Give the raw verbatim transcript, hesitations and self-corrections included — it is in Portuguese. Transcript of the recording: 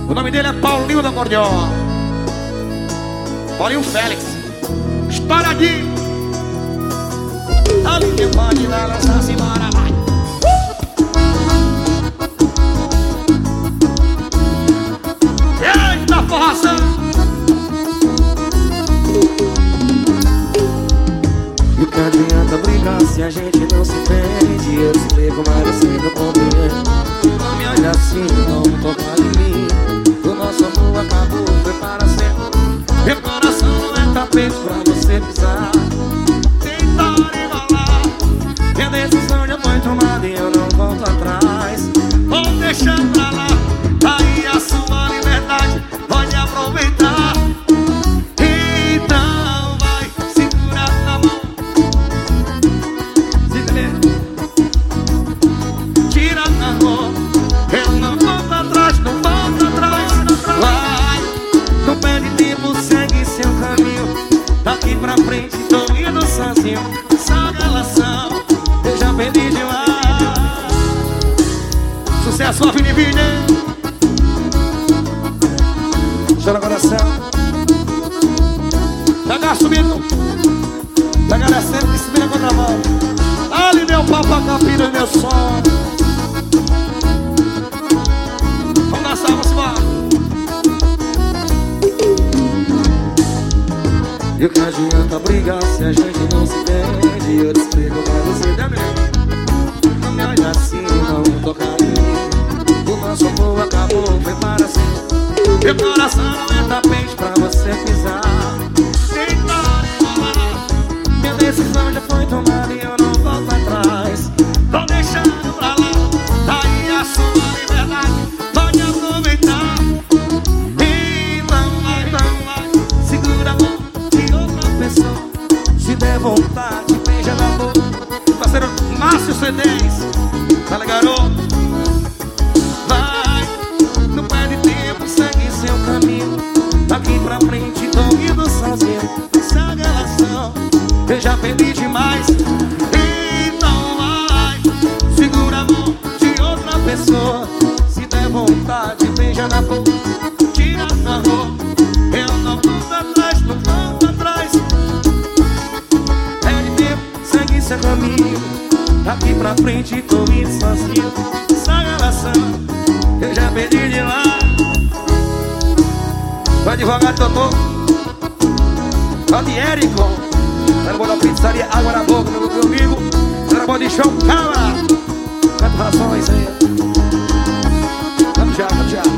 O nome dele é Paulinho da Acordeon. Paulinho Félix. Espalhadinho. Ali que pode lá, lançar-se embora, vai. Eita, forração. E o que adianta brigar se a gente não se entende? Eu te explico, mas você não compreende. Não me olha assim, não toca em mim. O nosso amor acabou, foi para sempre. Meu coração não é tapete pra você pisar. Tentar embalar. Minha decisão já foi tomada e eu não volto atrás. Vou deixar pra lá. Aí a sua liberdade pode aproveitar. Então vai, segura na mão. Tira na mão. Eu não volto atrás, não volto atrás. Vai, não perde tempo, segue seu caminho. Daqui pra frente tô indo sozinho. Essa relação Eu já perdi demais. sucesso, a Vini Vini. Chora coração. Pega subindo. Pega descendo que se vira contra a mão. Ali meu papo, capira meu som. Vamos dançar, vamos embora. E o que adianta brigar se a gente não se entende? Eu te explico pra você também. Não me olha assim, não toca em mim. O nosso amor acabou, foi para sempre. Meu coração Não é tapete pra você pisar. tentar embalar. Minha decisão já foi tomada e eu não volto atrás. Tô deixando pra lá. Aí a sua liberdade pode aproveitar. Então vai, então vai. Segura a mão de outra pessoa. Se der vontade, beija na boca. Parceiro Márcio C dez. Fala, garoto. Vai, não perde tempo, segue seu caminho. Daqui pra frente tô indo sozinho. Essa relação Eu já perdi demais. então vai. Segura a mão de outra pessoa. Se der vontade, beija na boca. Tira na roupa. Eu não volto atrás, não volto atrás. Perde tempo, segue seu caminho. Daqui pra frente tô indo sozinho. Essa relação Eu já perdi demais. vai devagar, Totô. Vai de Érico. Era boa da pizzaria, água na boca, meu, meu amigo. Era boa de chão, calma. Quantas razões aí? Vamos já, vamos já.